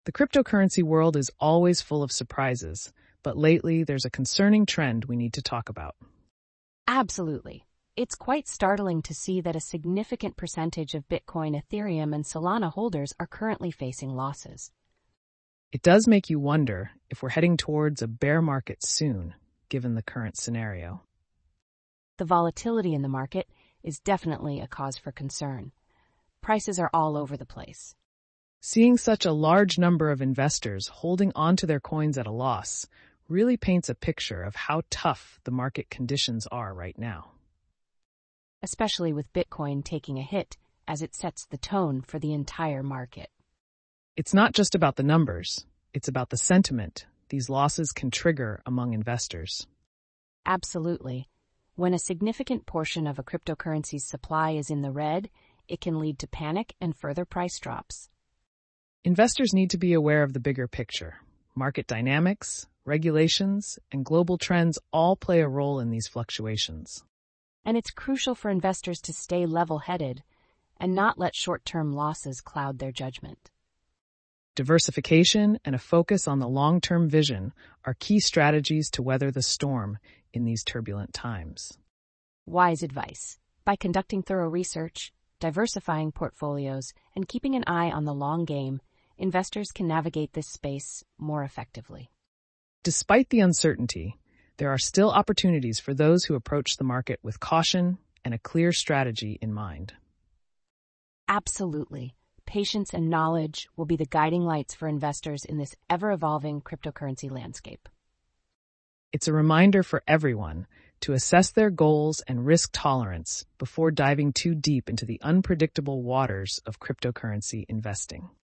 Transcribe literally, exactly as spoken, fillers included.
The cryptocurrency world is always full of surprises, but lately there's a concerning trend we need to talk about. Absolutely. It's quite startling to see that a significant percentage of Bitcoin, Ethereum, and Solana holders are currently facing losses. It does make you wonder if we're heading towards a bear market soon, given the current scenario. The volatility in the market is definitely a cause for concern. Prices are all over the place. Seeing such a large number of investors holding onto their coins at a loss really paints a picture of how tough the market conditions are right now. Especially with Bitcoin taking a hit as it sets the tone for the entire market. It's not just about the numbers, it's about the sentiment these losses can trigger among investors. Absolutely. When a significant portion of a cryptocurrency's supply is in the red, it can lead to panic and further price drops. Investors need to be aware of the bigger picture. Market dynamics, regulations, and global trends all play a role in these fluctuations. And it's crucial for investors to stay level-headed and not let short-term losses cloud their judgment. Diversification and a focus on the long-term vision are key strategies to weather the storm in these turbulent times. Wise advice. By conducting thorough research, diversifying portfolios, and keeping an eye on the long game, investors can navigate this space more effectively. Despite the uncertainty, there are still opportunities for those who approach the market with caution and a clear strategy in mind. Absolutely. Patience and knowledge will be the guiding lights for investors in this ever-evolving cryptocurrency landscape. It's a reminder for everyone to assess their goals and risk tolerance before diving too deep into the unpredictable waters of cryptocurrency investing.